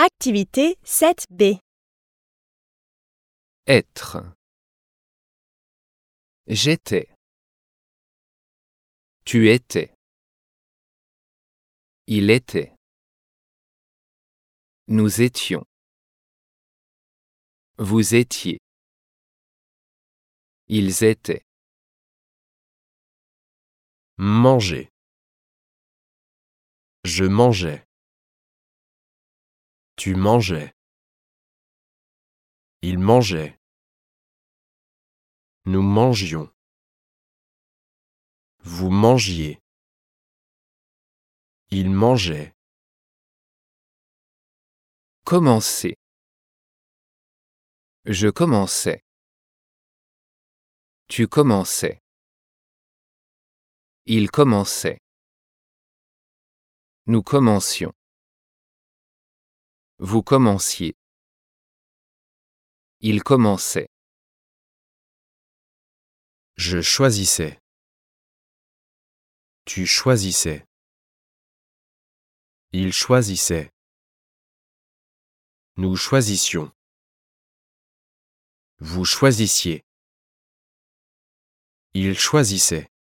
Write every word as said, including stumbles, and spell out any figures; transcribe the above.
Activité sept B. Être. J'étais. Tu étais. Il était. Nous étions. Vous étiez. Ils étaient. Manger. Je mangeais. Tu mangeais. Il mangeait. Nous mangions. Vous mangiez. Il mangeait. Commencer. Je commençais. Tu commençais. Il commençait. Nous commencions. Vous commenciez. Il commençait. Je choisissais. Tu choisissais. Il choisissait. Nous choisissions. Vous choisissiez. Il choisissait.